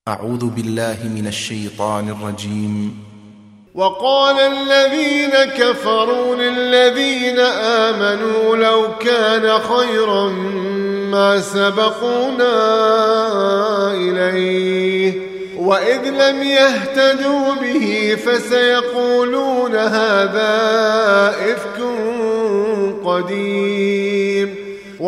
أعوذ بالله من الشيطان الرجيم. وقال الذين كفروا للذين آمنوا لو كان خيرا ما سبقونا إليه وإذ لم يهتدوا به فسيقولون هذا إفك قديم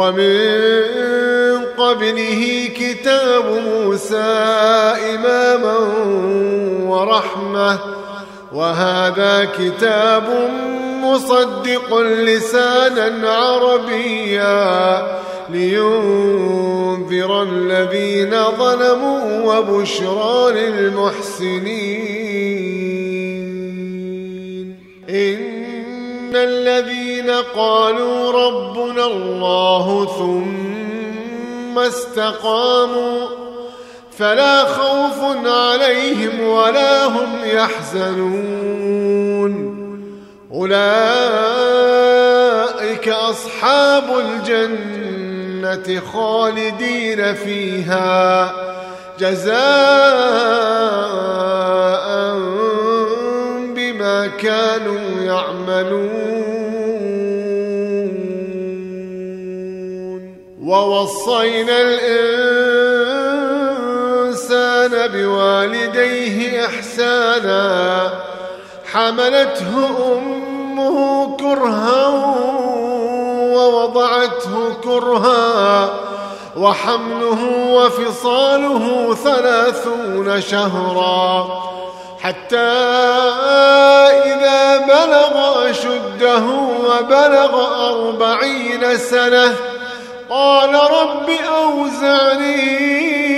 ومن قبله كتاب موسى إماما ورحمة وهذا كتاب مصدق لسانا عربيا لينذر الذين ظلموا وبشرى للمحسنين. إن الذين قالوا ربنا الله ثم استقاموا فلا خوف عليهم ولا هم يحزنون أولئك أصحاب الجنة خالدين فيها جزاء بما كانوا يعملون. ووصينا الإنسان بوالديه إحسانا حملته أمه كرها ووضعته كرها وحمله وفصاله 30 شهرا حتى إذا بلغ أشده وبلغ 40 سنة قال رب أوزعني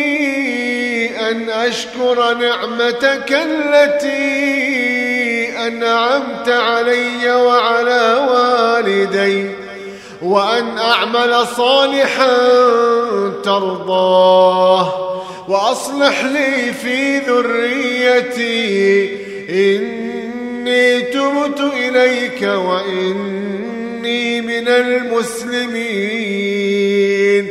أن أشكر نعمتك التي أنعمت علي وعلى والدي وأن أعمل صالحا ترضاه وأصلح لي في ذريتي إني تبت إليك وإني من المسلمين.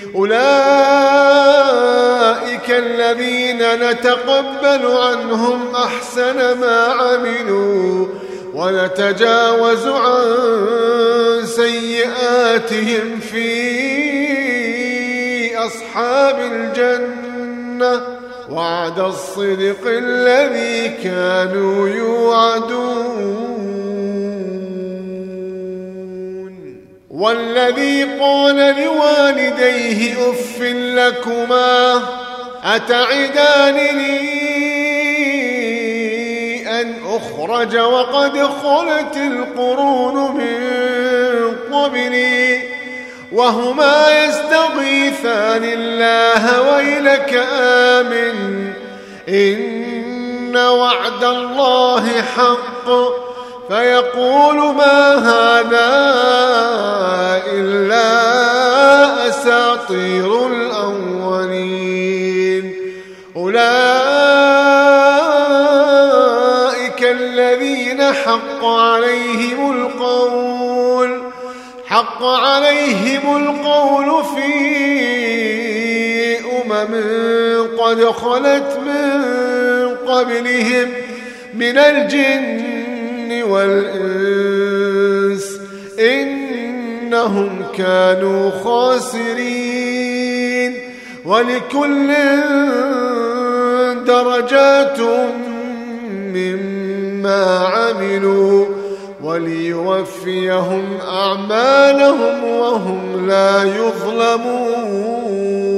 أولئك الذين نتقبل عنهم أحسن ما عملوا ونتجاوز عن سيئاتهم في أصحاب الجنة وعد الصدق الذي كانوا يوعدون. والذي قال لوالديه أف لكما أتعدانني أن أخرج وقد خلت القرون من قبلي وهما يستغيثان الله ويلك آمن إن وعد الله حق فيقول ما هذا إلا أساطير الأولين. أولئك الذين حق عليهم القول في قد خلت من قبلهم من الجن والإنس إنهم كانوا خاسرين. ولكل درجات مما عملوا وليوفيهم أعمالهم وهم لا يظلمون.